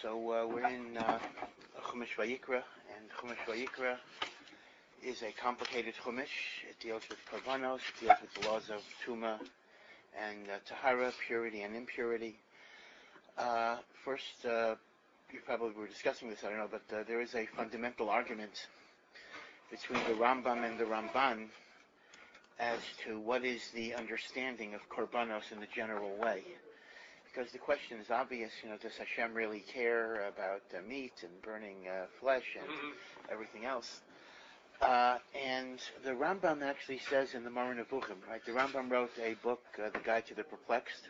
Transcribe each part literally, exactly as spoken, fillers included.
So uh, we're in uh, Chumash Vayikra, and Chumash Vayikra is a complicated Chumash. It deals with Korbanos, it deals with the laws of Tuma and uh, Tahara, purity and impurity. Uh, first, uh, you probably were discussing this, I don't know, but uh, there is a fundamental argument between the Rambam and the Ramban as to what is the understanding of Korbanos in the general way. Because the question is obvious, you know, does Hashem really care about uh, meat and burning uh, flesh and mm-hmm. everything else? Uh, and the Rambam actually says in the Moreh Nevuchim, right? The Rambam wrote a book, uh, The Guide to the Perplexed.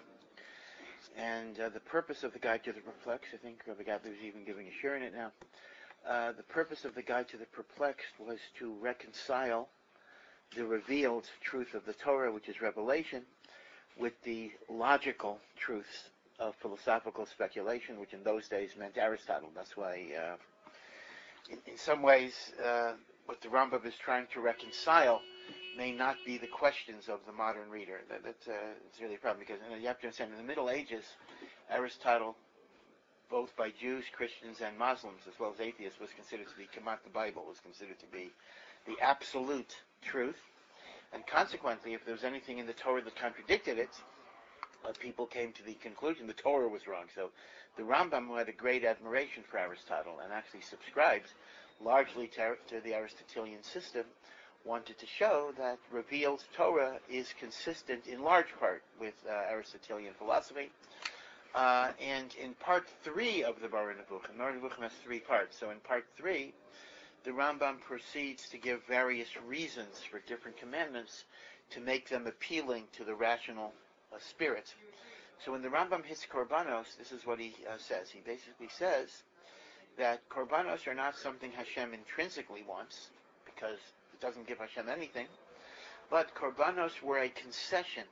And uh, the purpose of the Guide to the Perplexed, I think Rabbi Gadley was even giving a share in it now. Uh, the purpose of the Guide to the Perplexed was to reconcile the revealed truth of the Torah, which is revelation, with the logical truths of philosophical speculation, which in those days meant Aristotle. That's why, uh, in, in some ways, uh, what the Rambam is trying to reconcile may not be the questions of the modern reader. That, that's uh, it's really a problem, because you know, you have to understand, in the Middle Ages, Aristotle, both by Jews, Christians, and Muslims, as well as atheists, was considered to be Kamat, the Bible, was considered to be the absolute truth. And consequently, if there was anything in the Torah that contradicted it, uh, people came to the conclusion the Torah was wrong. So the Rambam, who had a great admiration for Aristotle and actually subscribed largely to, to the Aristotelian system, wanted to show that revealed Torah is consistent in large part with uh, Aristotelian philosophy. Uh, and in part three of the Moreh Nevuchim, Moreh Nevuchim has three parts. So in part three, the Rambam proceeds to give various reasons for different commandments to make them appealing to the rational uh, spirit. So when the Rambam hits Korbanos, this is what he uh, says. He basically says that Korbanos are not something Hashem intrinsically wants, because it doesn't give Hashem anything, but Korbanos were a concession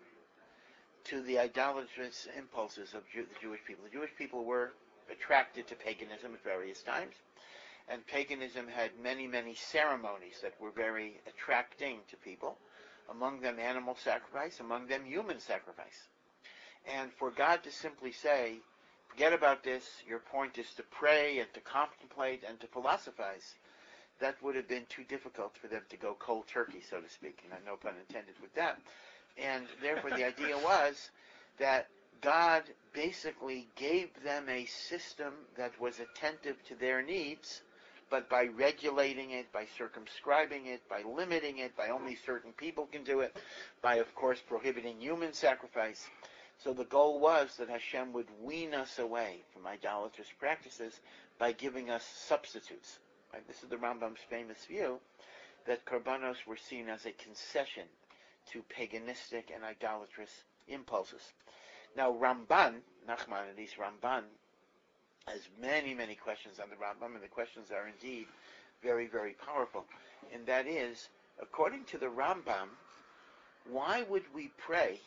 to the idolatrous impulses of Jew- the Jewish people. The Jewish people were attracted to paganism at various times, and paganism had many, many ceremonies that were very attracting to people, among them animal sacrifice, among them human sacrifice. And for God to simply say, forget about this, your point is to pray and to contemplate and to philosophize, that would have been too difficult for them to go cold turkey, so to speak, and no pun intended with that. And therefore the idea was that God basically gave them a system that was attentive to their needs, but by regulating it, by circumscribing it, by limiting it, by only certain people can do it, by, of course, prohibiting human sacrifice. So the goal was that Hashem would wean us away from idolatrous practices by giving us substitutes. Right? This is the Rambam's famous view, that Korbanos were seen as a concession to paganistic and idolatrous impulses. Now Ramban, Nachmanides Ramban, has many, many questions on the Rambam, and the questions are indeed very, very powerful. And that is, according to the Rambam, why would we pray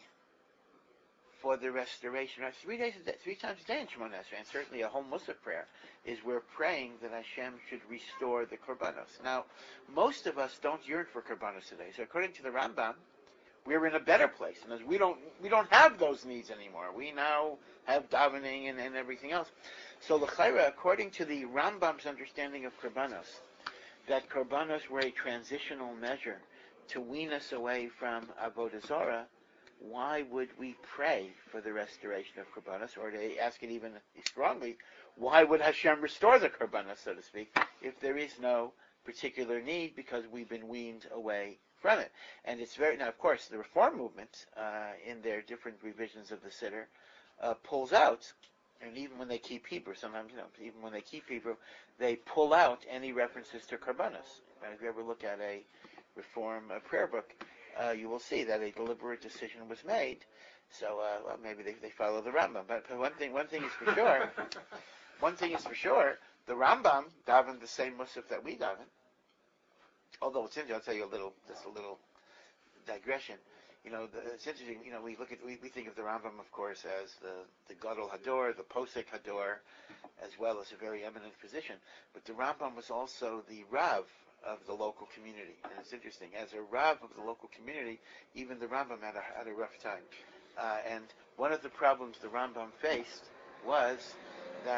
for the restoration? Right? Three days a day, three times a day in Shemoneh Esrei, and certainly a whole Musaf prayer, is we're praying that Hashem should restore the Korbanos. Now, most of us don't yearn for Korbanos today. So according to the Rambam, we're in a better place, and as we don't we don't have those needs anymore. We now have davening and, and everything else. So l'chaira, according to the Rambam's understanding of Korbanos, that Korbanos were a transitional measure to wean us away from Avodah Zarah, why would we pray for the restoration of Korbanos? Or to ask it even strongly, why would Hashem restore the Korbanos, so to speak, if there is no particular need, because we've been weaned away from it? And it's very, now of course, the Reform movement, uh, in their different revisions of the Siddur, uh, pulls out, and even when they keep Hebrew, sometimes, you know, even when they keep Hebrew, they pull out any references to Korbanos. And if you ever look at a Reform uh, prayer book, uh, you will see that a deliberate decision was made. So, uh, well, maybe they, they follow the Rambam. But, but one thing, one thing is for sure, one thing is for sure, the Rambam davened the same musaf that we daven. Although it's interesting, I'll tell you a little, just a little digression. You know, the, it's interesting. You know, we look at, we, we think of the Rambam, of course, as the the Gadol Hador, the Posek Hador, as well as a very eminent physician. But the Rambam was also the Rav of the local community, and it's interesting. As a Rav of the local community, even the Rambam had a had a rough time. Uh, and one of the problems the Rambam faced was that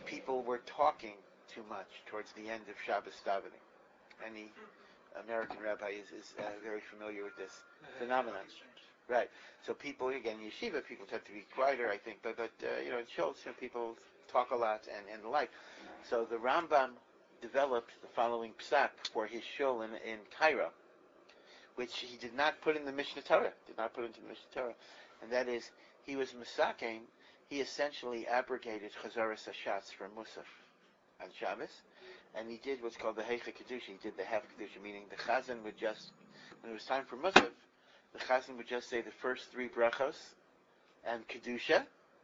people were talking too much towards the end of Shabbos davening. Any American rabbi is, is uh, very familiar with this phenomenon. Right. So people, again, yeshiva, people tend to be quieter, I think, but, but uh, you know, it shows you know, people talk a lot and, and the like. So the Rambam developed the following psak for his shul in, in Cairo, which he did not put in the Mishnah Torah, did not put into the Mishnah Torah, and that is, he was Musakein, he essentially abrogated Chazaras Hashatz from Musaf on Shabbos, and he did what's called the Heicha Kedusha, he did the half Kedusha, meaning the Chazan would just, when it was time for Musaf, the Chazan would just say the first three brachos and Kedusha,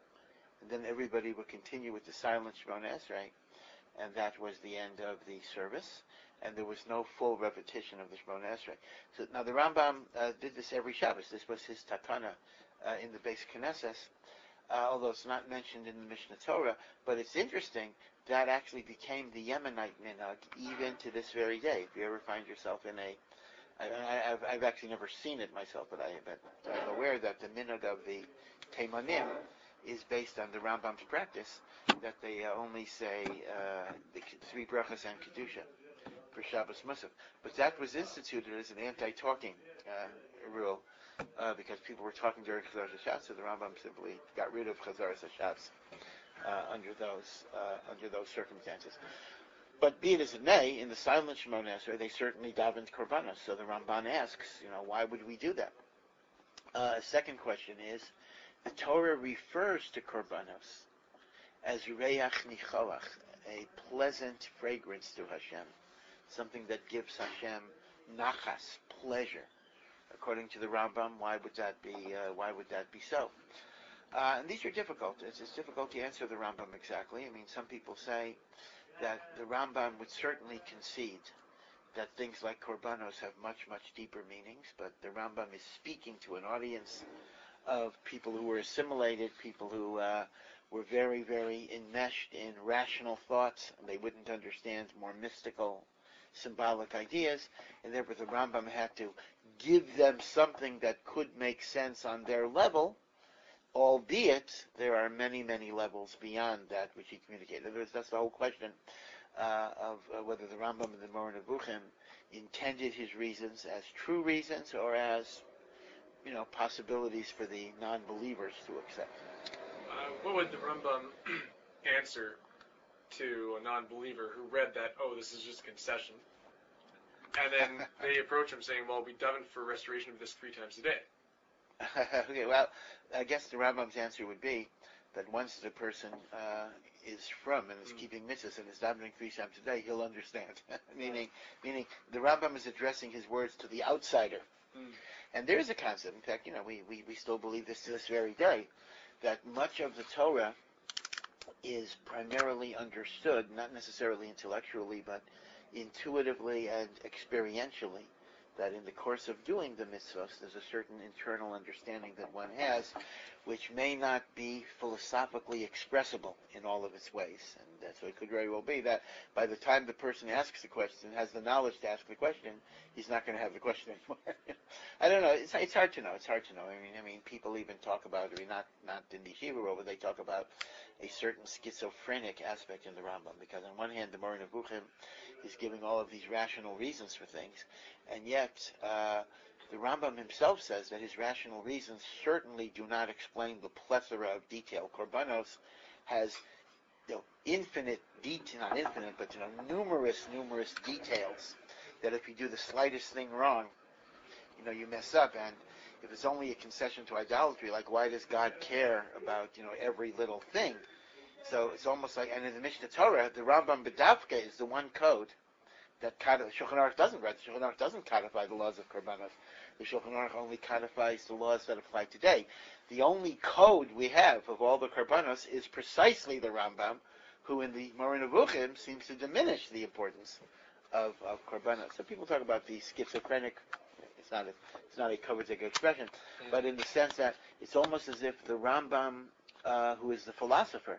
and then everybody would continue with the silent Shemona Esrei, and that was the end of the service, and there was no full repetition of the Shemona Esrei. So now the Rambam uh, did this every Shabbos. This was his takana uh, in the Beis Knesset, uh, although it's not mentioned in the Mishnah Torah. But it's interesting that actually became the Yemenite minhag even to this very day. If you ever find yourself in a, I, I, I've, I've actually never seen it myself, but, I, but I'm aware that the minhag of the Teimanim is based on the Rambam's practice that they uh, only say uh, the three brachas and Kedusha for Shabbos Musaf. But that was instituted as an anti-talking uh, rule uh, because people were talking during Chazaras Hashatz, so the Rambam simply got rid of Chazaras Hashatz uh, under those uh, under those circumstances. But be it as it may, in the silent Shemona Esrei, they certainly davened korbanos. So the Ramban asks, you know, why would we do that? Uh, a second question is, the Torah refers to korbanos as reach nicholach, a pleasant fragrance to Hashem, something that gives Hashem nachas, pleasure. According to the Rambam, why would that be? Uh, why would that be so? Uh, and these are difficult. It's, it's difficult to answer the Rambam exactly. I mean, some people say that the Rambam would certainly concede that things like korbanos have much, much deeper meanings, but the Rambam is speaking to an audience of people who were assimilated, people who uh, were very, very enmeshed in rational thoughts, and they wouldn't understand more mystical, symbolic ideas, and therefore the Rambam had to give them something that could make sense on their level, albeit there are many, many levels beyond that which he communicated. In other words, that's the whole question uh, of uh, whether the Rambam and the Moreh Nevuchim intended his reasons as true reasons or as, you know, possibilities for the non-believers to accept. Uh, what would the Rambam answer to a non-believer who read that, oh, this is just a concession, and then they approach him saying, well, we daven for restoration of this three times a day? Okay, well, I guess the Rambam's answer would be that once the person uh, is from and is mm. keeping mitzvahs and is davening three times a day, he'll understand. meaning, meaning the Rambam is addressing his words to the outsider. Mm. And there is a concept, in fact, you know, we, we, we still believe this to this very day, that much of the Torah is primarily understood, not necessarily intellectually, but intuitively and experientially, that in the course of doing the mitzvahs, there's a certain internal understanding that one has, which may not be philosophically expressible in all of its ways. And uh, so it could very well be that by the time the person asks the question, has the knowledge to ask the question, he's not going to have the question anymore. I don't know. It's, it's hard to know. It's hard to know. I mean, I mean, people even talk about, I mean, not not in the yeshiva world, but they talk about a certain schizophrenic aspect in the Rambam, because on one hand, the Moreh Nevuchim is giving all of these rational reasons for things, and yet uh, the Rambam himself says that his rational reasons certainly do not explain the plethora of detail. Korbanos has, you know, infinite detail, not infinite, but, you know, numerous, numerous details that if you do the slightest thing wrong, you know, you mess up. And if it's only a concession to idolatry, like, why does God care about, you know, every little thing? So it's almost like, and in the Mishnah Torah, the Rambam B'davka is the one code that the Shulchan Aruch doesn't write. The Shulchan Aruch doesn't codify the laws of Korbanos. The Shulchan Aruch only codifies the laws that apply today. The only code we have of all the Korbanos is precisely the Rambam, who in the Moreh Nevuchim seems to diminish the importance of, of Korbanos. So people talk about the schizophrenic, it's not a, it's not a coveted expression, yeah. But in the sense that it's almost as if the Rambam, uh, who is the philosopher,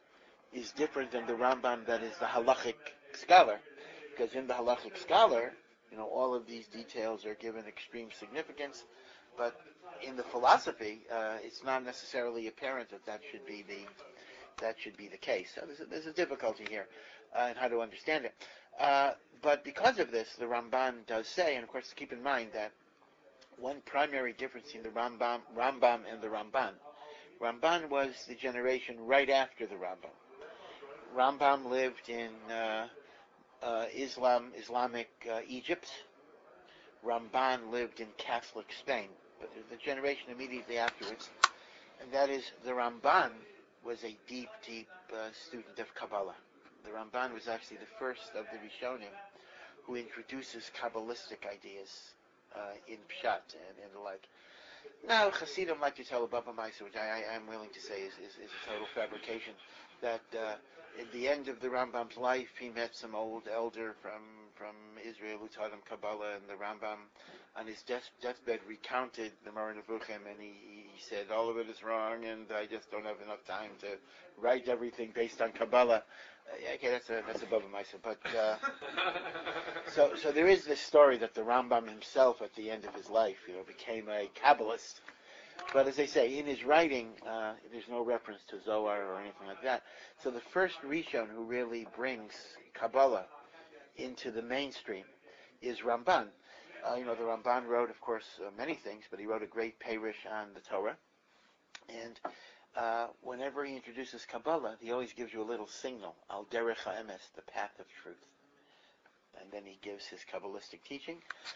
is different than the Rambam that is the halachic scholar. Because in the halachic scholar, you know, all of these details are given extreme significance, but in the philosophy, uh, it's not necessarily apparent that that should be the that should be the case. So there's a, there's a difficulty here uh, in how to understand it. Uh, but because of this, the Ramban does say, and of course keep in mind that one primary difference in the Rambam, Rambam and the Ramban. Ramban was the generation right after the Rambam. Rambam lived in uh, uh, Islam, Islamic uh, Egypt. Ramban lived in Catholic Spain, but the generation immediately afterwards, and that is the Ramban was a deep, deep uh, student of Kabbalah. The Ramban was actually the first of the Rishonim who introduces Kabbalistic ideas uh, in Pshat and, and the like. Now, Hasidim like to tell a Baba Maisa, which I, I am willing to say is, is, is a total fabrication, that uh, at the end of the Rambam's life, he met some old elder from, from Israel who taught him Kabbalah, and the Rambam, on his death, deathbed, recounted the Moreh Nevuchim, and he, he said, all of it is wrong, and I just don't have enough time to write everything based on Kabbalah. Uh, okay, that's a that's a Baba Maisa, but uh, so so there is this story that the Rambam himself, at the end of his life, you know, became a Kabbalist. But as they say, in his writing, uh, there's no reference to Zohar or anything like that. So the first Rishon who really brings Kabbalah into the mainstream is Ramban. Uh, you know, the Ramban wrote, of course, uh, many things, but he wrote a great Perush on the Torah. And uh, whenever he introduces Kabbalah, he always gives you a little signal, Al Derech HaEmes, the path of truth. And then he gives his Kabbalistic teaching.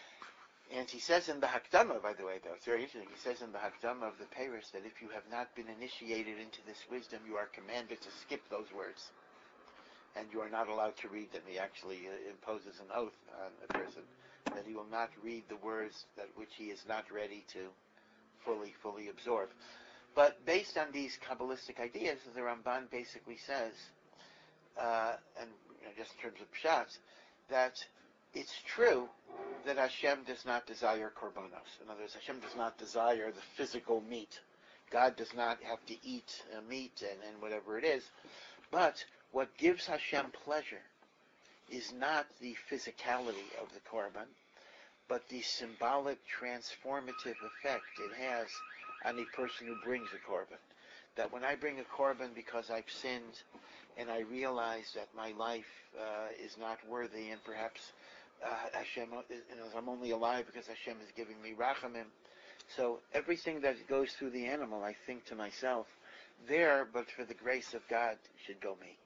And he says in the Hakdama, by the way, though, it's very interesting, he says in the Hakdama of the Perush that if you have not been initiated into this wisdom, you are commanded to skip those words. And you are not allowed to read them. He actually uh, imposes an oath on a person that he will not read the words that which he is not ready to fully, fully absorb. But based on these Kabbalistic ideas, the Ramban basically says, uh, and you know, just in terms of Pshat, that it's true that Hashem does not desire korbanos. In other words, Hashem does not desire the physical meat. God does not have to eat uh, meat and, and whatever it is. But what gives Hashem pleasure is not the physicality of the korban, but the symbolic transformative effect it has on a person who brings a korban. That when I bring a korban because I've sinned and I realize that my life uh, is not worthy, and perhaps uh, Hashem, you know, I'm only alive because Hashem is giving me rachamim. So everything that goes through the animal, I think to myself, there, but for the grace of God, should go me.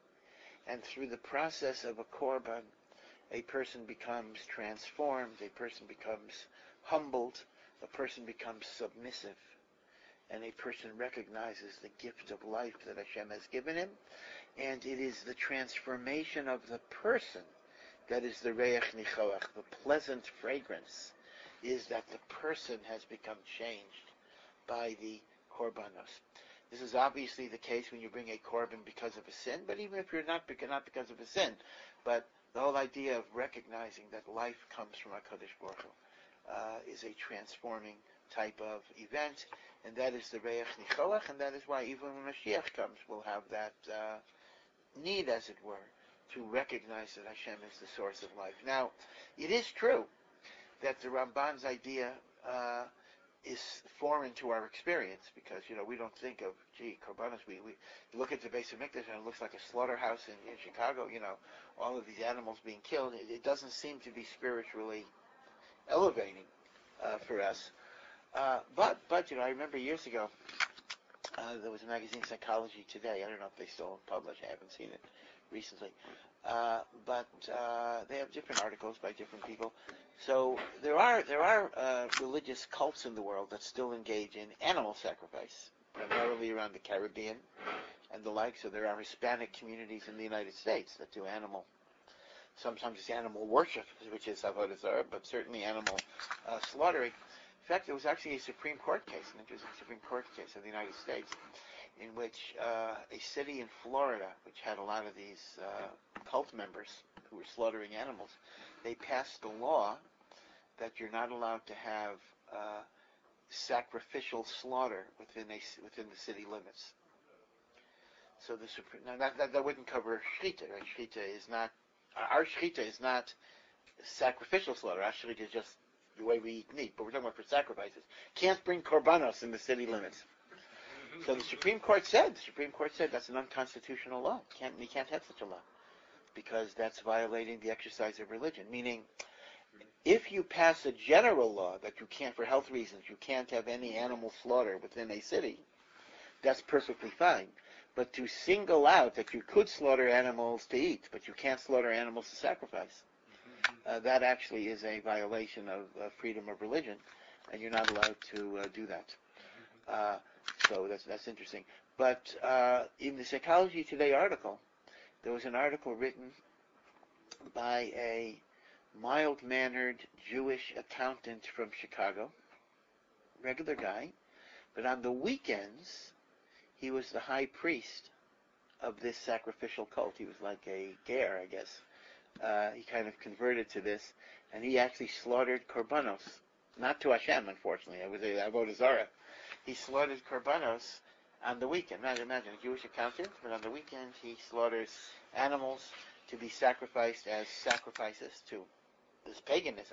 And through the process of a korban, a person becomes transformed, a person becomes humbled, a person becomes submissive, and a person recognizes the gift of life that Hashem has given him, and it is the transformation of the person that is the reich nichoach, the pleasant fragrance, is that the person has become changed by the korbanos. This is obviously the case when you bring a korban because of a sin, but even if you're not, not because of a sin, but the whole idea of recognizing that life comes from HaKadosh Baruch Hu uh, is a transforming type of event, and that is the reich nichoach, and that is why even when Mashiach comes, we'll have that uh, need, as it were, to recognize that Hashem is the source of life. Now, it is true that the Ramban's idea uh, is foreign to our experience, because, you know, we don't think of, gee, korbanos, we, we look at the Beis Hamikdash and it looks like a slaughterhouse in, in Chicago, you know, all of these animals being killed. It, it doesn't seem to be spiritually elevating uh, for us. Uh, but, but, you know, I remember years ago, uh, there was a magazine, Psychology Today. I don't know if they still publish. I haven't seen it recently. Uh, but uh, they have different articles by different people. So there are there are uh, religious cults in the world that still engage in animal sacrifice, primarily around the Caribbean and the like. So there are Hispanic communities in the United States that do animal, sometimes it's animal worship, which is Avodah Zarah, but certainly animal uh, slaughtering. In fact, there was actually a Supreme Court case, an interesting Supreme Court case of the United States, in which uh, a city in Florida, which had a lot of these uh, cult members who were slaughtering animals, they passed a law that you're not allowed to have uh, sacrificial slaughter within a, within the city limits. So the Supreme, now that, that, that wouldn't cover shechita, right? Shechita is not, our shechita is not sacrificial slaughter. Our shechita is just the way we eat meat, but we're talking about for sacrifices. Can't bring korbanos in the city limits. So the Supreme Court said, the Supreme Court said that's an unconstitutional law. Can't, we can't have such a law because that's violating the exercise of religion. Meaning, if you pass a general law that you can't, for health reasons, you can't have any animal slaughter within a city, that's perfectly fine. But to single out that you could slaughter animals to eat, but you can't slaughter animals to sacrifice, uh, that actually is a violation of uh, freedom of religion, and you're not allowed to uh, do that. Uh, so that's that's interesting. But uh, in the Psychology Today article, there was an article written by a mild-mannered Jewish accountant from Chicago, regular guy, but on the weekends, he was the high priest of this sacrificial cult. He was like a ger, I guess. Uh, he kind of converted to this, and he actually slaughtered korbanos. Not to Hashem, unfortunately. It was a avodah zarah. He slaughtered korbanos on the weekend. Imagine, imagine a Jewish accountant, but on the weekend he slaughters animals to be sacrificed as sacrifices to this paganism.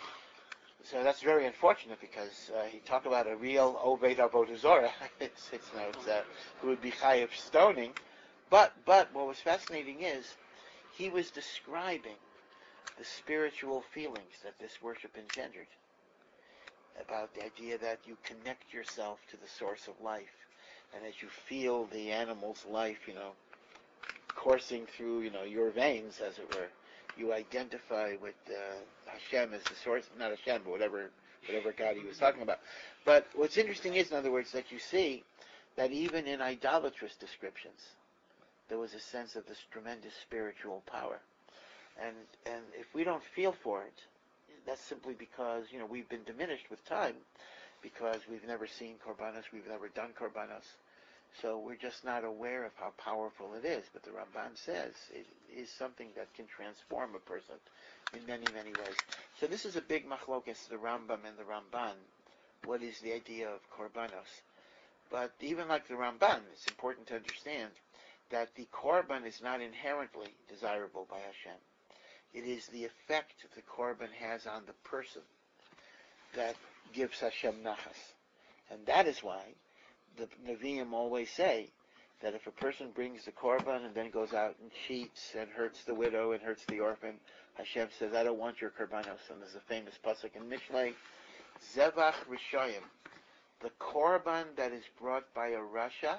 So that's very unfortunate because uh, he talked about a real Oved Avodah Zorah. it's, it's, you know, it's, uh, who would be chayav stoning. But, but what was fascinating is he was describing the spiritual feelings that this worship engendered, about the idea that you connect yourself to the source of life, and as you feel the animal's life, you know, coursing through, you know, your veins, as it were, you identify with uh, Hashem as the source, not Hashem, but whatever, whatever God he was talking about. But what's interesting is, in other words, that you see that even in idolatrous descriptions, there was a sense of this tremendous spiritual power. And and if we don't feel for it, that's simply because, you know, we've been diminished with time, because we've never seen korbanos, we've never done korbanos. So we're just not aware of how powerful it is. But the Ramban says it is something that can transform a person in many, many ways. So this is a big machlokes, the Rambam and the Ramban. What is the idea of korbanos? But even like the Ramban, it's important to understand that the korban is not inherently desirable by Hashem. It is the effect the korban has on the person that gives Hashem nachas. And that is why the Nevi'im always say that if a person brings the korban and then goes out and cheats and hurts the widow and hurts the orphan, Hashem says, I don't want your korbanos. And there's a famous pasuk in Mishlei, Zevach Rishayim, the korban that is brought by a rasha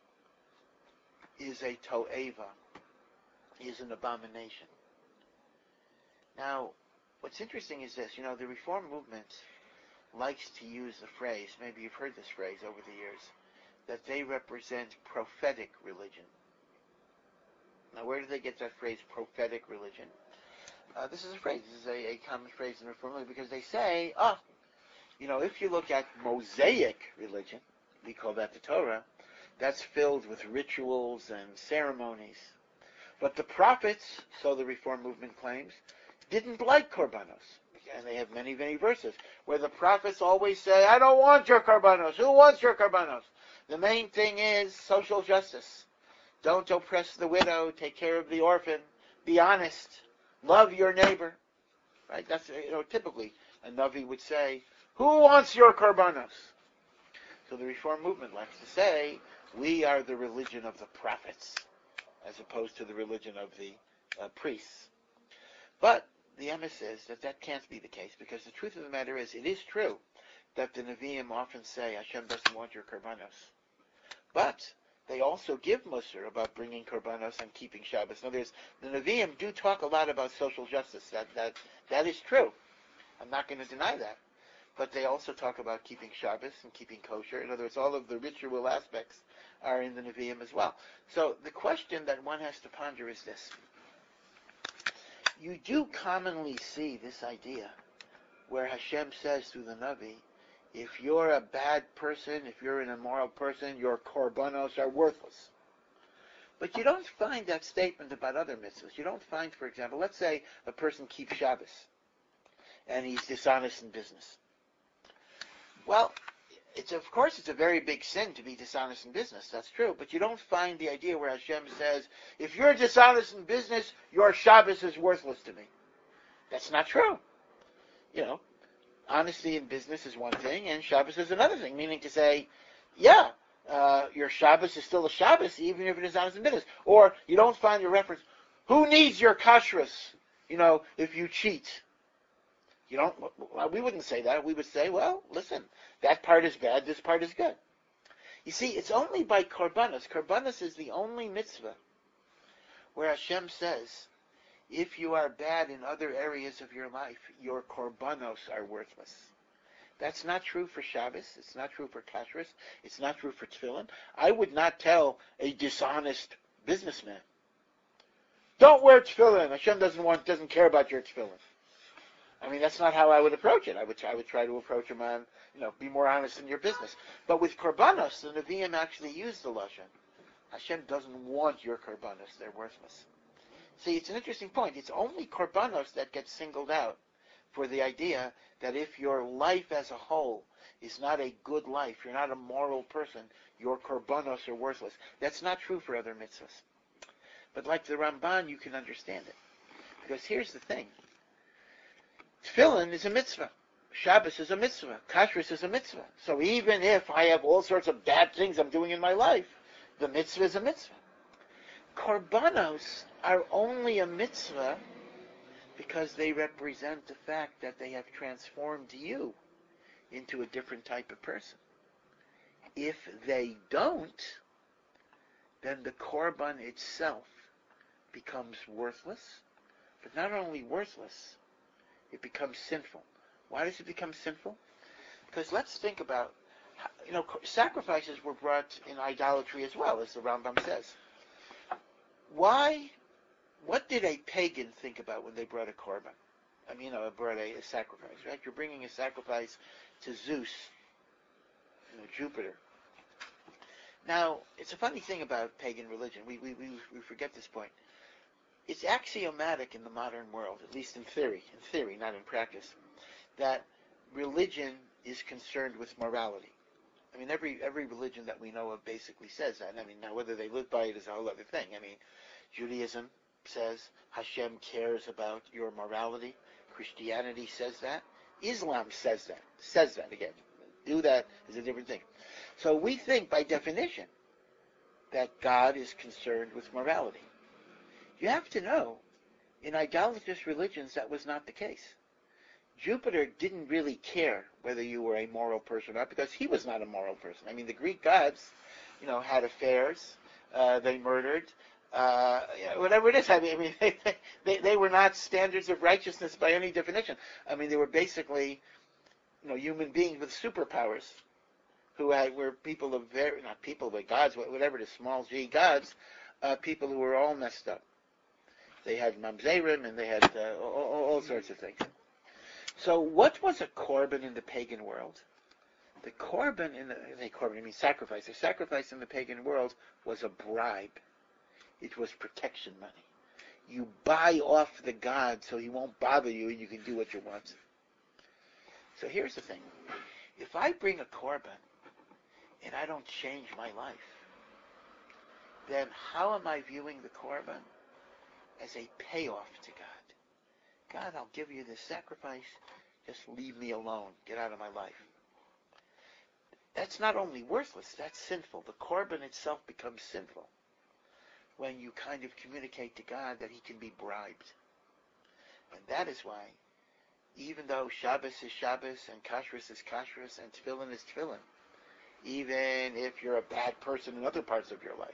is a to'eva, is an abomination. Now, what's interesting is this, you know, the Reform movement likes to use the phrase, maybe you've heard this phrase over the years, that they represent prophetic religion. Now, where do they get that phrase, prophetic religion? Uh, this is a phrase, this is a, a common phrase in Reform religion, because they say, ah, you know, if you look at Mosaic religion, we call that the Torah, that's filled with rituals and ceremonies. But the prophets, so the Reform movement claims, didn't like korbanos. And they have many, many verses where the prophets always say, I don't want your korbanos. Who wants your korbanos? The main thing is social justice. Don't oppress the widow. Take care of the orphan. Be honest. Love your neighbor. Right? That's, you know, typically a Navi would say, who wants your korbanos? So the Reform movement likes to say, we are the religion of the prophets, as opposed to the religion of the uh, priests. But the Emes says that that can't be the case, because the truth of the matter is, it is true that the Nevi'im often say, Hashem doesn't want your korbanos. But they also give Musar about bringing korbanos and keeping Shabbos. Now, there's, the Nevi'im do talk a lot about social justice. That, that, that is true. I'm not going to deny that. But they also talk about keeping Shabbos and keeping kosher. In other words, all of the ritual aspects are in the Nevi'im as well. So the question that one has to ponder is this. You do commonly see this idea where Hashem says through the Navi, if you're a bad person, if you're an immoral person, your korbanos are worthless. But you don't find that statement about other mitzvahs. You don't find, for example, let's say a person keeps Shabbos and he's dishonest in business. Well, it's of course it's a very big sin to be dishonest in business. That's true. But you don't find the idea where Hashem says, if you're dishonest in business, your Shabbos is worthless to me. That's not true. You know, honesty in business is one thing, and Shabbos is another thing. Meaning to say, yeah, uh, your Shabbos is still a Shabbos, even if it is honest and business. Or you don't find a reference. Who needs your kashrus? You know, if you cheat. You don't. Well, we wouldn't say that. We would say, well, listen, that part is bad. This part is good. You see, it's only by korbanos. Korbanos is the only mitzvah where Hashem says, if you are bad in other areas of your life, your korbanos are worthless. That's not true for Shabbos. It's not true for kashrus. It's not true for tefillin. I would not tell a dishonest businessman, don't wear tefillin. Hashem doesn't want, doesn't care about your tefillin. I mean, that's not how I would approach it. I would, I would try to approach him on, you know, be more honest in your business. But with korbanos, the Nevi'im actually use the lashon. Hashem doesn't want your korbanos. They're worthless. See, it's an interesting point. It's only korbanos that get singled out for the idea that if your life as a whole is not a good life, you're not a moral person, your korbanos are worthless. That's not true for other mitzvahs. But like the Ramban, you can understand it. Because here's the thing. Tefillin is a mitzvah. Shabbos is a mitzvah. Kashrus is a mitzvah. So even if I have all sorts of bad things I'm doing in my life, the mitzvah is a mitzvah. Korbanos are only a mitzvah because they represent the fact that they have transformed you into a different type of person. If they don't, then the korban itself becomes worthless, but not only worthless, it becomes sinful. Why does it become sinful? Because let's think about, how, you know, sacrifices were brought in idolatry as well, as the Rambam says. Why, what did a pagan think about when they brought a korban? I mean, you know, brought a, a sacrifice, right? You're bringing a sacrifice to Zeus, you know, Jupiter. Now, it's a funny thing about pagan religion. We, we, we, we forget this point. It's axiomatic in the modern world, at least in theory, in theory, not in practice, that religion is concerned with morality. I mean, every every religion that we know of basically says that. I mean, now whether they live by it is a whole other thing. I mean, Judaism says Hashem cares about your morality. Christianity says that. Islam says that. Says that again. Do that is a different thing. So we think by definition that God is concerned with morality. You have to know, in idolatrous religions, that was not the case. Jupiter didn't really care whether you were a moral person or not, because he was not a moral person. I mean, the Greek gods, you know, had affairs, uh, they murdered, uh, you know, whatever it is. I mean, I mean they, they, they were not standards of righteousness by any definition. I mean, they were basically, you know, human beings with superpowers, who had, were people of very, not people, but gods, whatever it is, small g gods, uh, people who were all messed up. They had mamzerim, and they had uh, all, all sorts of things. So what was a korban in the pagan world? The korban in the, the korban, I mean sacrifice. The sacrifice in the pagan world was a bribe. It was protection money. You buy off the god so he won't bother you and you can do what you want. So here's the thing. If I bring a korban and I don't change my life, then how am I viewing the korban? As a payoff to God. God, I'll give you this sacrifice. Just leave me alone. Get out of my life. That's not only worthless, that's sinful. The korban itself becomes sinful when you kind of communicate to God that he can be bribed. And that is why, even though Shabbos is Shabbos and Kashrus is Kashrus and Tefillin is Tefillin, even if you're a bad person in other parts of your life,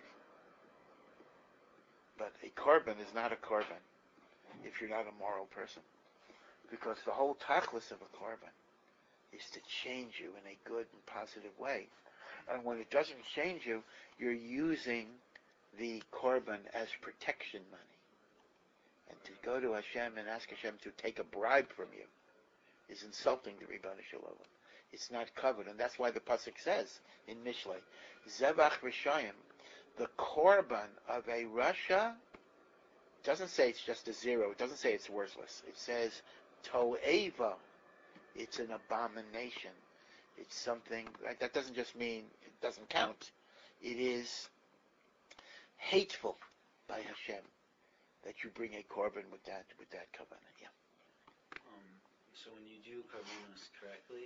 but a korban is not a korban if you're not a moral person. Because the whole tachlis of a korban is to change you in a good and positive way. And when it doesn't change you, you're using the korban as protection money. And to go to Hashem and ask Hashem to take a bribe from you is insulting to Ribono Shel Olam. It's not covered. And that's why the pasuk says in Mishlei, Zevach Rishayim, the korban of a rasha, doesn't say it's just a zero. It doesn't say it's worthless. It says to'eva. It's an abomination. It's something that doesn't just mean it doesn't count. It is hateful by Hashem that you bring a korban with that with that covenant. Yeah. Um, so when you do korbanos correctly,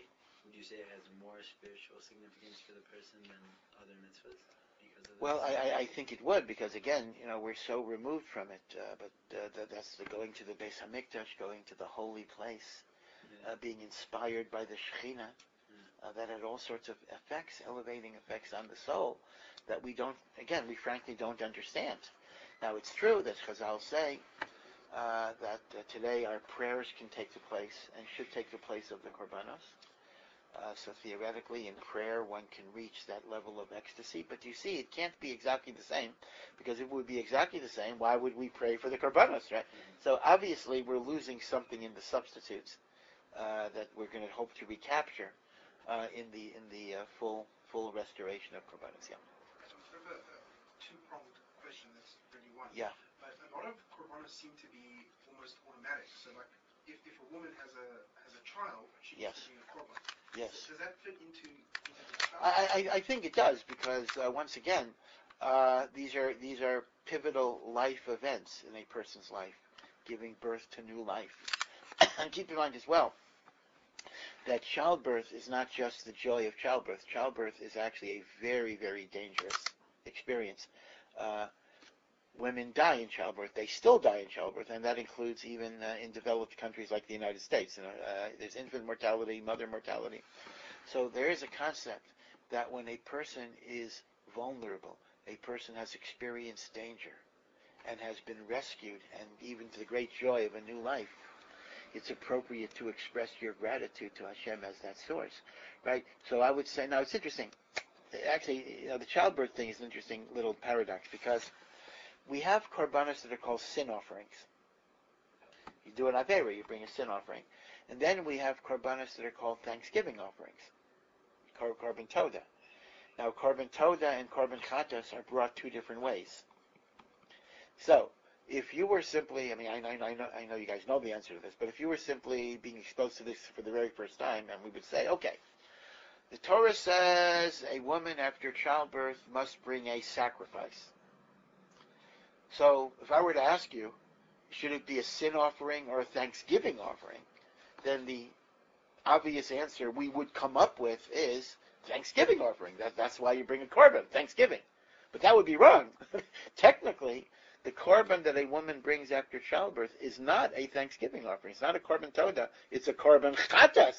would you say it has more spiritual significance for the person than other mitzvahs? Because of Well, I, I, I think it would, because again, you know, we're so removed from it. Uh, but uh, that, that's the going to the Beis Hamikdash, going to the holy place, yeah. uh, being inspired by the Shekhinah. Uh, that had all sorts of effects, elevating effects on the soul that we don't, again, we frankly don't understand. Now, it's true that Chazal say uh, that uh, today our prayers can take the place and should take the place of the Korbanos. Uh, so theoretically, in prayer, one can reach that level of ecstasy. But you see, it can't be exactly the same, because if it would be exactly the same, why would we pray for the Korbanos, right? Mm-hmm. So obviously, we're losing something in the substitutes uh, that we're going to hope to recapture Uh, in the in the uh, full full restoration of Korbanos. Yeah. So sort of a, a two-pronged question. That's really one. Yeah. But a lot of Korbanos seem to be almost automatic. So like, if, if a woman has a has a child, she yes. needs to bring a Korban. Yes. So does that fit into, into the child? I, I I think it does, because uh, once again, uh, these are these are pivotal life events in a person's life, giving birth to new life. And keep in mind as well that childbirth is not just the joy of childbirth. Childbirth is actually a very, very dangerous experience. Uh, women die in childbirth. They still die in childbirth, and that includes even uh, in developed countries like the United States. You know, uh, there's infant mortality, mother mortality. So there is a concept that when a person is vulnerable, a person has experienced danger and has been rescued, and even to the great joy of a new life, it's appropriate to express your gratitude to Hashem as that source, right? So I would say, now it's interesting. Actually, you know, the childbirth thing is an interesting little paradox, because we have korbanos that are called sin offerings. You do an avera, you bring a sin offering. And then we have korbanos that are called thanksgiving offerings, Kor- korban toda. Now, korban toda and korban chatas are brought two different ways. So, if you were simply, I mean, I, I, I, know, I know you guys know the answer to this, but if you were simply being exposed to this for the very first time, and we would say, okay, the Torah says a woman after childbirth must bring a sacrifice. So, if I were to ask you, should it be a sin offering or a thanksgiving offering, then the obvious answer we would come up with is thanksgiving offering. That, that's why you bring a korban, thanksgiving. But that would be wrong. Technically, the korban that a woman brings after childbirth is not a thanksgiving offering. It's not a korban toda. It's a korban chatas.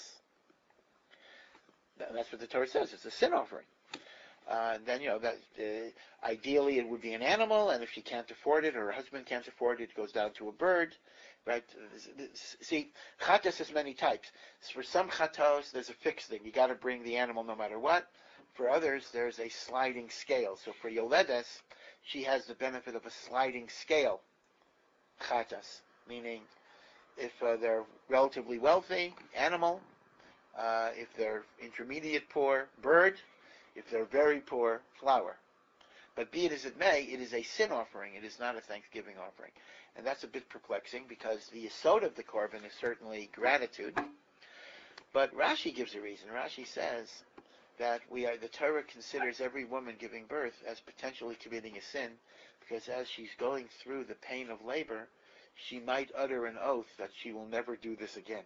That's what the Torah says. It's a sin offering. Uh, and then, you know, that uh, ideally it would be an animal, and if she can't afford it, or her husband can't afford it, it goes down to a bird, right? See, chatas has many types. For some chatos, there's a fixed thing. You got to bring the animal no matter what. For others, there's a sliding scale. So for Yoledes, she has the benefit of a sliding scale chatas, meaning if uh, they're relatively wealthy, animal, uh, if they're intermediate poor, bird, if they're very poor, flower. But be it as it may, it is a sin offering. It is not a thanksgiving offering. And that's a bit perplexing, because the yesod of the korban is certainly gratitude. But Rashi gives a reason. Rashi says that we are, the Torah considers every woman giving birth as potentially committing a sin, because as she's going through the pain of labor, she might utter an oath that she will never do this again.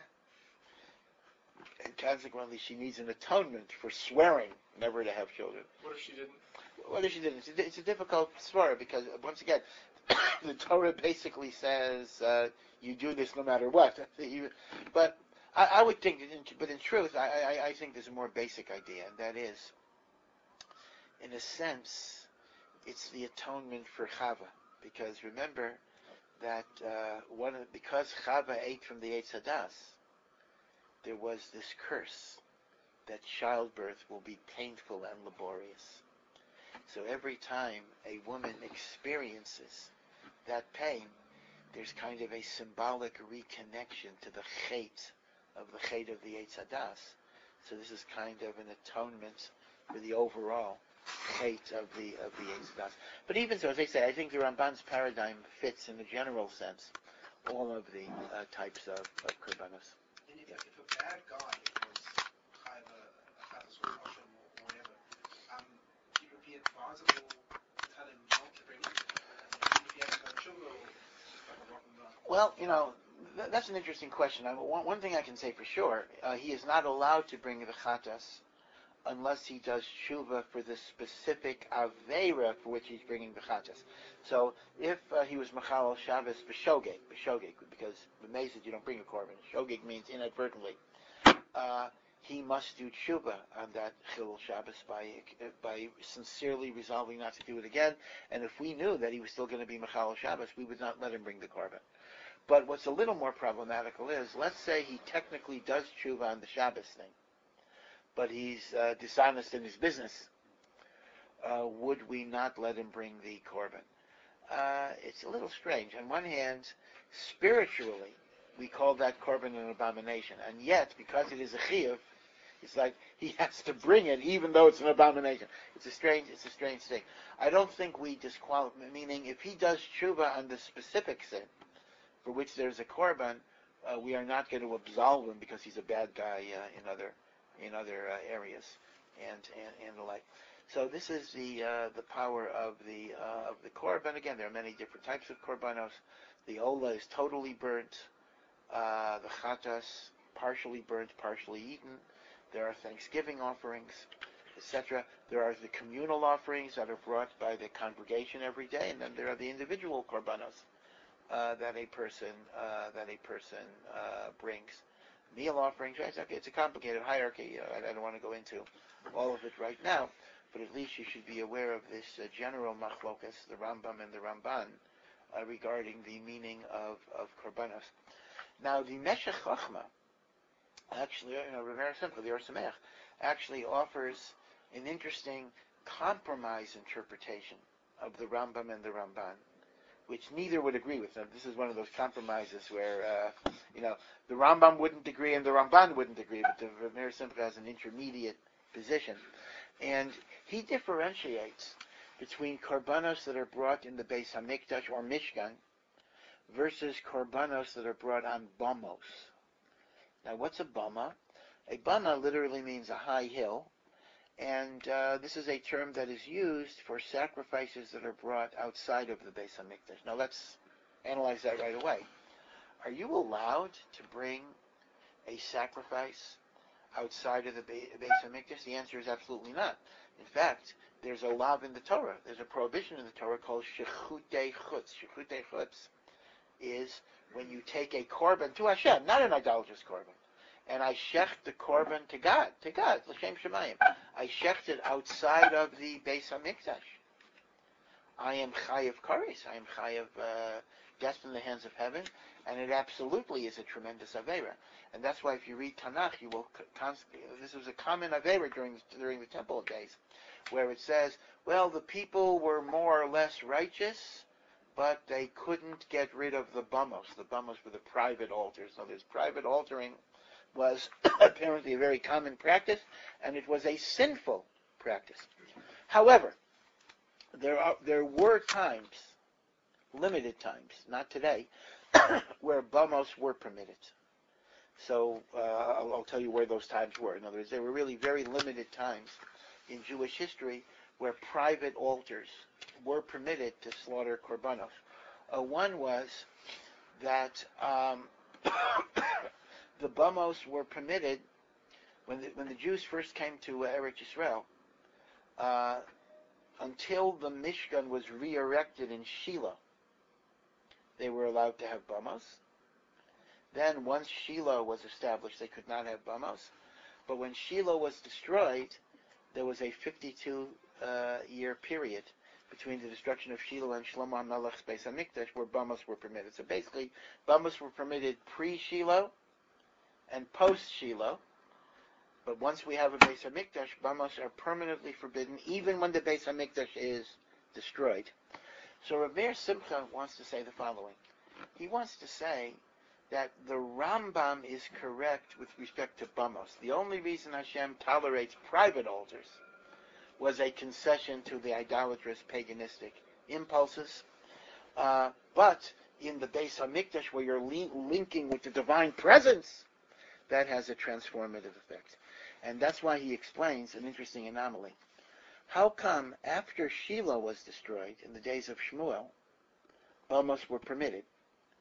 And consequently, she needs an atonement for swearing never to have children. What if she didn't? What if she didn't? It's a, it's a difficult story, because, once again, the Torah basically says uh, you do this no matter what. But I, I would think, that in, but in truth, I, I, I think there's a more basic idea, and that is, in a sense, it's the atonement for Chava. Because remember that uh, one of, because Chava ate from the Eitz Hadas, there was this curse that childbirth will be painful and laborious. So every time a woman experiences that pain, there's kind of a symbolic reconnection to the chait of the chait of the Eitz Hadas. So this is kind of an atonement for the overall chait of the of the Eitz Hadas. But even so, as I say, I think the Ramban's paradigm fits in the general sense all of the uh, types of, of korbanos. And if, yeah. if a bad guy was either a chatas or kosher or, or whatever, um, it would be advisable to tell him not to bring it. And if he has no children, or just like a rotten guy. Well, you know, th- that's an interesting question. I, one, one thing I can say for sure, uh, he is not allowed to bring the chatas unless he does tshuva for the specific avera for which he's bringing the chatas. So if uh, he was machal Shabbos b'shogeg, b'shogeg, because b'mezid you don't bring a korban. Shogeg means inadvertently. Uh, he must do tshuva on that chilul Shabbos by by sincerely resolving not to do it again. And if we knew that he was still going to be machal Shabbos, we would not let him bring the korban. But what's a little more problematical is, let's say he technically does tshuva on the Shabbos thing, but he's uh, dishonest in his business. Uh, would we not let him bring the korban? Uh, it's a little strange. On one hand, spiritually, we call that korban an abomination, and yet, because it is a chiyuv, it's like he has to bring it, even though it's an abomination. It's a strange, it's a strange thing. I don't think we disqualify. Meaning, if he does tshuva on the specific sin for which there's a korban, uh, we are not going to absolve him because he's a bad guy uh, in other in other uh, areas and, and and the like. So this is the uh, the power of the uh, of the korban. Again, there are many different types of korbanos. The ola is totally burnt. Uh, the chatas partially burnt, partially eaten. There are Thanksgiving offerings, et cetera. There are the communal offerings that are brought by the congregation every day, and then there are the individual korbanos uh, that a person uh, that a person uh, brings. Meal offerings, right? Okay, it's a complicated hierarchy. Uh, I, I don't want to go into all of it right now, but at least you should be aware of this uh, general machlokas, the Rambam and the Ramban, uh, regarding the meaning of, of korbanos. Now, the Meshech Chochma, actually, you know, Rav Simcha, the Or Sameach, actually offers an interesting compromise interpretation of the Rambam and the Ramban, which neither would agree with them. This is one of those compromises where, uh, you know, the Rambam wouldn't agree and the Ramban wouldn't agree, but the Rav Simcha has an intermediate position. And he differentiates between korbanos that are brought in the Beis HaMikdash or Mishkan versus korbanos that are brought on bamos. Now, what's a bama? A bama literally means a high hill, and uh, this is a term that is used for sacrifices that are brought outside of the Beis HaMikdash. Now, let's analyze that right away. Are you allowed to bring a sacrifice outside of the Be- Beis HaMikdash? The answer is absolutely not. In fact, there's a law in the Torah. There's a prohibition in the Torah called shechutei chutz. Shechutei chutz is when you take a korban to Hashem, not an idolatrous korban, and I shecht the korban to God, to God, l'shem shemayim. I shecht it outside of the Beis HaMikdash. I am chayav kares. I am chayav uh, death in the hands of heaven, and it absolutely is a tremendous avera. And that's why if you read Tanakh, you will constantly. This was a common avera during during the temple days, where it says, well, the people were more or less righteous, but they couldn't get rid of the bamos. The bamos were the private altars. So this private altering was apparently a very common practice, and it was a sinful practice. However, there are there were times, limited times, not today, where bamos were permitted. So uh, I'll, I'll tell you where those times were. In other words, there were really very limited times in Jewish history where private altars were permitted to slaughter korbanos. Uh, one was that um, the bamos were permitted when the, when the Jews first came to uh, Eretz Yisrael. Uh, until the Mishkan was re-erected in Shiloh, they were allowed to have bamos. Then, once Shiloh was established, they could not have bamos. But when Shiloh was destroyed, there was a fifty-two uh, year period between the destruction of Shiloh and Shlomo HaMelech's Beis HaMikdash where bamos were permitted. So basically, bamos were permitted pre-Shiloh and post-Shiloh. But once we have a Beis HaMikdash, bamos are permanently forbidden, even when the Beis HaMikdash is destroyed. So Rav Meir Simcha wants to say the following. He wants to say that the Rambam is correct with respect to bamos. The only reason Hashem tolerates private altars was a concession to the idolatrous paganistic impulses. Uh, but in the Beis HaMikdash, where you're li- linking with the divine presence, that has a transformative effect. And that's why he explains an interesting anomaly. How come after Shiloh was destroyed, in the days of Shmuel, bamos were permitted,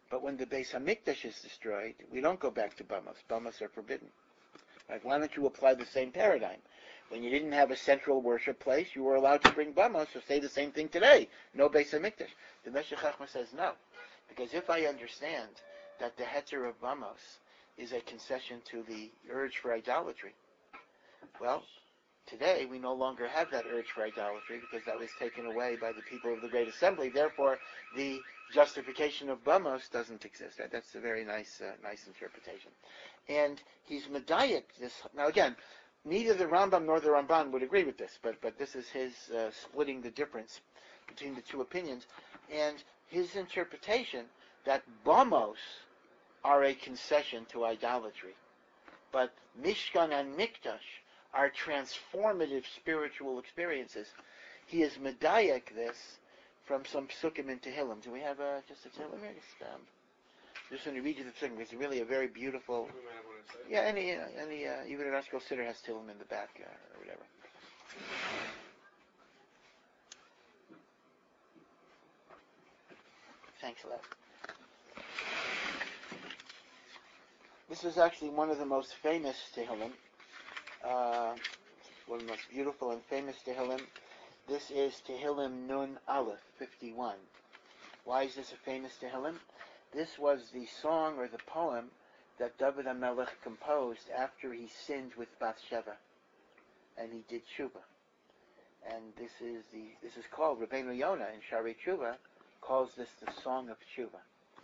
But when the Beis Hamikdash is destroyed, we don't go back to Bamos. Bamos are forbidden. Right? Why don't you apply the same paradigm? When you didn't have a central worship place, you were allowed to bring Bamos, so say the same thing today. No Beis Hamikdash. The Meshech Chochmah says no. Because if I understand that the Heter of Bamos is a concession to the urge for idolatry, well, today we no longer have that urge for idolatry because that was taken away by the people of the Great Assembly. Therefore, the justification of Bamos doesn't exist. Right? That's a very nice, uh, nice interpretation. And he's medayik this. Now again, neither the Rambam nor the Ramban would agree with this, but but this is his uh, splitting the difference between the two opinions, and his interpretation that Bamos are a concession to idolatry, but Mishkan and Mikdash are transformative spiritual experiences. He is medayik this from some psukim in Tehillim. Do we have uh, just a Tehillim here? Just, um, just going to read you the psukim. It's really a very beautiful. Yeah, any uh, any uh, even an Ashkel Siddur has Tehillim in the back uh, or whatever. Thanks a lot. This is actually one of the most famous Tehillim. Uh, one of the most beautiful and famous Tehillim. This is Tehillim Nun Aleph, fifty-one. Why is this a famous Tehillim? This was the song or the poem that David HaMelech composed after he sinned with Bathsheba, and he did tshuva. And this is the this is called Rabbeinu Yonah in Shari Tshuva calls this the song of tshuva.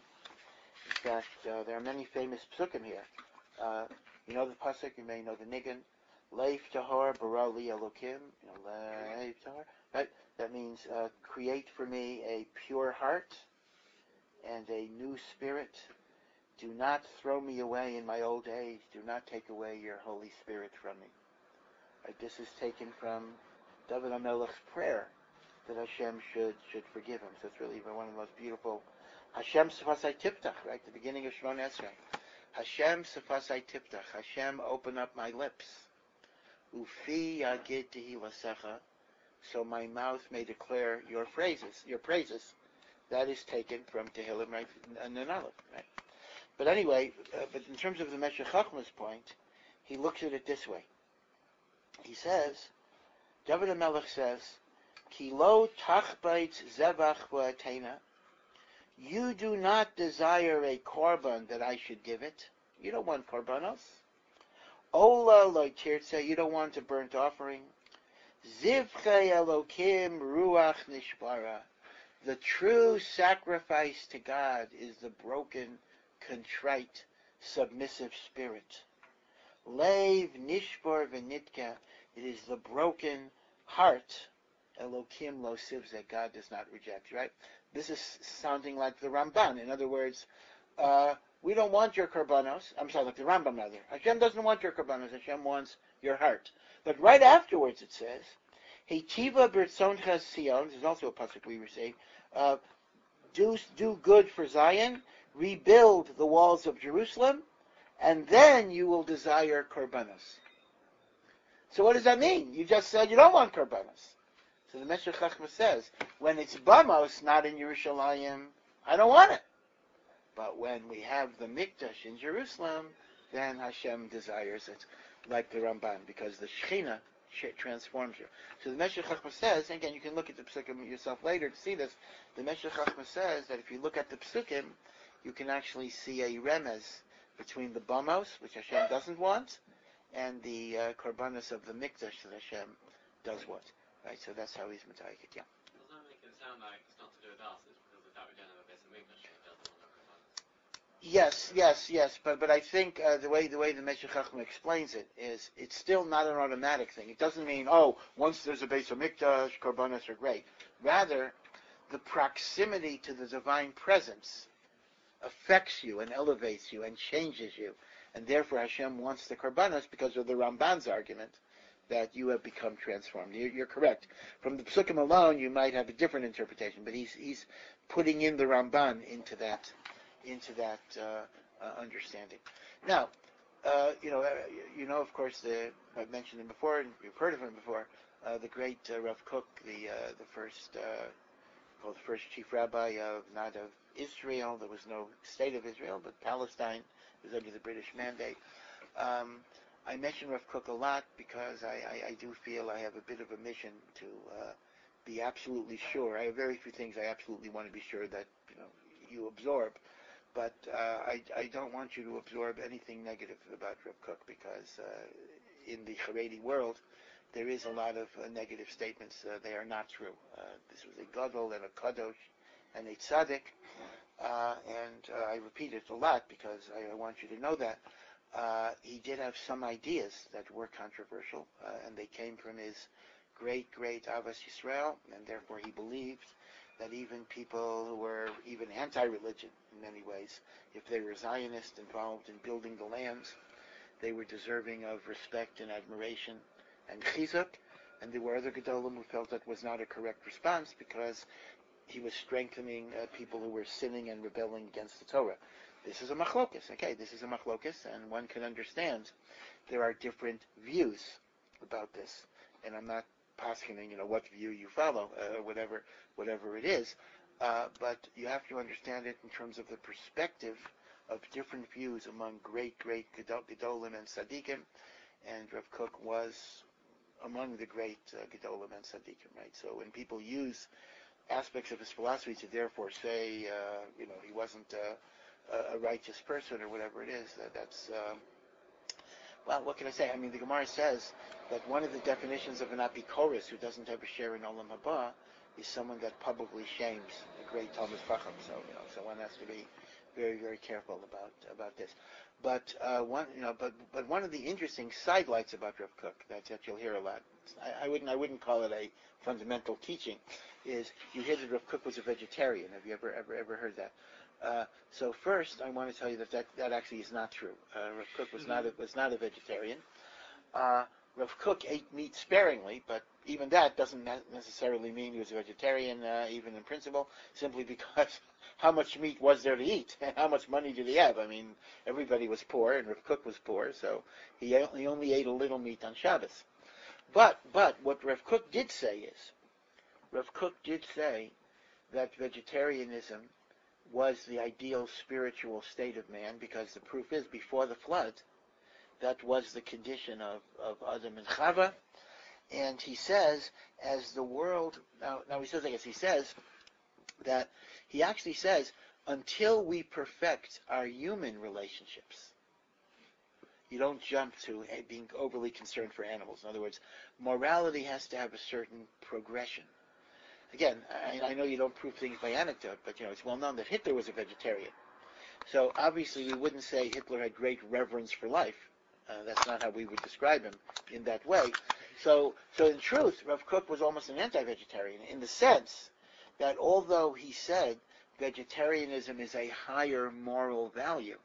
In fact, uh, there are many famous psukim here. Uh, you know the pasuk, you may know the nigun. Leif tahor bara li Elokim. You know, leif tahor. Right? That means uh, create for me a pure heart and a new spirit. Do not throw me away in my old age. Do not take away your Holy Spirit from me. Right? This is taken from David HaMelech's prayer that Hashem should should forgive him. So it's really one of the most beautiful. Hashem Sefasai Tiftach, right? The beginning of Shemona Esrei. Hashem Sefasai Tiftach. Hashem, open up my lips. Ufi Yagid Tehilasecha. So my mouth may declare your phrases, your praises. That is taken from Tehillim, right? And an Aleph, right? But anyway, uh, but in terms of the Meshech Chochmah's point, he looks at it this way. He says, David HaMelech says, Ki lo tachbait zevach v'atena. You do not desire a korban that I should give it. You don't want korbanos. Ola lo tirtze. You don't want a burnt offering. Zivchei Elokim ruach nishbara. The true sacrifice to God is the broken, contrite, submissive spirit. Leiv nishbar v'nitka. It is the broken heart. Elokim lo sivze. God does not reject. Right? This is sounding like the Ramban. In other words, uh, we don't want your korbanos. I'm sorry, like the Rambam rather. Hashem doesn't want your korbanos. Hashem wants your heart. But right afterwards it says, Heitiva b'rtzoncha Sion. This is also a pasuk we receive. Uh, do do good for Zion. Rebuild the walls of Jerusalem, and then you will desire korbanos. So what does that mean? You just said you don't want korbanos. So the Meshech Chochmah says, when it's Bamos, not in Yerushalayim, I don't want it. But when we have the Mikdash in Jerusalem, then Hashem desires it, like the Ramban, because the Shekhinah transforms you. So the Meshech Chochmah says, and again, you can look at the Psukim yourself later to see this, the Meshech Chochmah says that if you look at the Psukim, you can actually see a remez between the Bamos, which Hashem doesn't want, and the uh, Korbanos of the Mikdash that Hashem does want. Right, so that's how he's medayik it, yeah. Does that make it sound like it's not to do with us, it's because of that we don't have a Beis Hamikdash that doesn't want to provide us? Yes, yes, yes, but but I think uh, the way the way the Meshech Chochmah explains it is it's still not an automatic thing. It doesn't mean, oh, once there's a Beis Hamikdash, Korbanos are great. Rather, the proximity to the divine presence affects you and elevates you and changes you, and therefore Hashem wants the Korbanos because of the Ramban's argument that you have become transformed. You're, you're correct. From the Psukim alone, you might have a different interpretation, but he's he's putting in the Ramban into that into that uh, uh, understanding. Now, uh, you know, uh, you know, of course, the, I've mentioned him before, and you've heard of him before. Uh, the great uh, Rav Kook, the uh, the first uh, called the first chief rabbi of not of Israel. There was no state of Israel, but Palestine was under the British mandate. Um, I mention Rav Kook a lot because I, I, I do feel I have a bit of a mission to uh, be absolutely sure. I have very few things I absolutely want to be sure that you know you absorb, but uh, I, I don't want you to absorb anything negative about Rav Kook because uh, in the Haredi world there is a lot of uh, negative statements. Uh, they are not true. Uh, this was a gadol and a kadosh and a tzaddik, uh, and uh, I repeat it a lot because I, I want you to know that. Uh, he did have some ideas that were controversial, uh, and they came from his great, great Avos Yisrael, and therefore he believed that even people who were even anti-religion in many ways, if they were Zionists involved in building the lands, they were deserving of respect and admiration and chizuk, and there were other Gedolim who felt that was not a correct response because he was strengthening uh, people who were sinning and rebelling against the Torah. This is a machlokas, okay, this is a machlokas, and one can understand there are different views about this, and I'm not posking, you know, what view you follow, uh, whatever, whatever it is, uh, but you have to understand it in terms of the perspective of different views among great, great Gedolim and Tzaddikim, and Rav Kook was among the great uh, Gedolim and Tzaddikim, right? So when people use aspects of his philosophy to therefore say, uh, you know, he wasn't uh, a righteous person or whatever it is, that, that's, um, well, what can I say? I mean, the Gemara says that one of the definitions of an apikoros who doesn't have a share in Olam Haba is someone that publicly shames a great Talmud Chacham. So, you know, so one has to be very, very careful about about this. But uh, one, you know, but but one of the interesting sidelights about Rav Kook that, that you'll hear a lot. I, I wouldn't I wouldn't call it a fundamental teaching. Is you hear that Rav Kook was a vegetarian. Have you ever ever ever heard that? Uh, so first, I want to tell you that that, that actually is not true. Uh, Rav Kook was not a, was not a vegetarian. Uh, Rav Kook ate meat sparingly, but even that doesn't necessarily mean he was a vegetarian, uh, even in principle, simply because how much meat was there to eat and how much money did he have? I mean, everybody was poor, and Rav Kook was poor, so he only, only ate a little meat on Shabbos. But but what Rav Kook did say is, Rav Kook did say that vegetarianism was the ideal spiritual state of man, because the proof is, before the flood, that was the condition of, of Adam and Chava. And he says, as the world, now, now he says, I guess he says, that he actually says, until we perfect our human relationships, you don't jump to being overly concerned for animals. In other words, morality has to have a certain progression. Again, I, I know you don't prove things by anecdote, but you know it's well known that Hitler was a vegetarian. So obviously we wouldn't say Hitler had great reverence for life. Uh, that's not how we would describe him in that way. So, so in truth, Rav Kook was almost an anti-vegetarian in the sense that although he said vegetarianism is a higher moral value,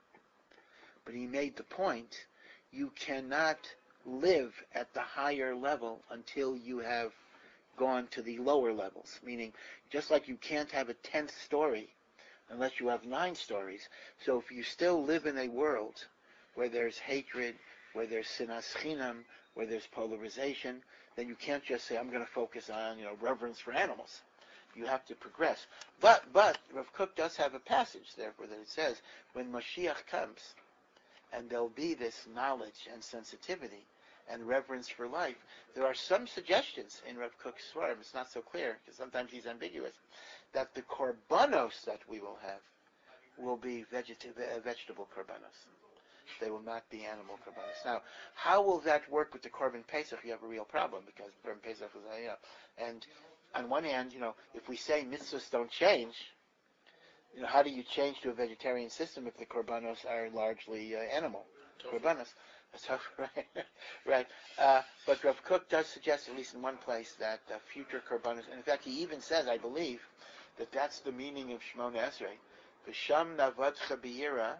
but he made the point, you cannot live at the higher level until you have gone to the lower levels, meaning just like you can't have a tenth story unless you have nine stories. So if you still live in a world where there's hatred, where there's sinas chinam, where there's polarization, then you can't just say, I'm going to focus on, you know, reverence for animals. You have to progress. But, but, Rav Kook does have a passage there where it says, when Mashiach comes, and there'll be this knowledge and sensitivity and reverence for life, there are some suggestions in Rav Kook's Svarim, it's not so clear, because sometimes he's ambiguous, that the korbanos that we will have will be vegeta- vegetable korbanos. They will not be animal korbanos. Now, how will that work with the Korban Pesach? You have a real problem, because Korban Pesach is, you know, and on one hand, you know, if we say mitzvahs don't change, you know, how do you change to a vegetarian system if the korbanos are largely uh, animal korbanos? So, right, right. Uh, but Rav Kook does suggest, at least in one place, that uh, future korbanos, and in fact, he even says, I believe, that that's the meaning of Shemona Esrei. V'sham navadcha b'yira,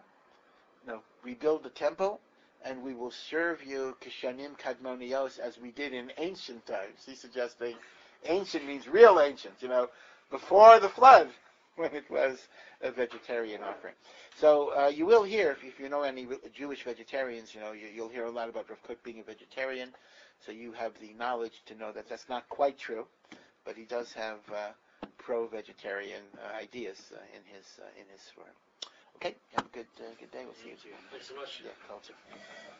no, rebuild the temple, and we will serve you kishanim kadmonios, as we did in ancient times. He's suggesting ancient means real ancient, you know, before the flood, when it was a vegetarian offering. So uh, you will hear, if, if you know any Jewish vegetarians, you know, you, you'll hear a lot about Rav Kook being a vegetarian, so you have the knowledge to know that that's not quite true, but he does have uh, pro-vegetarian uh, ideas uh, in his uh, in his story. Okay, have a good uh, good day. We'll see you. Thanks so much. Yeah, culture.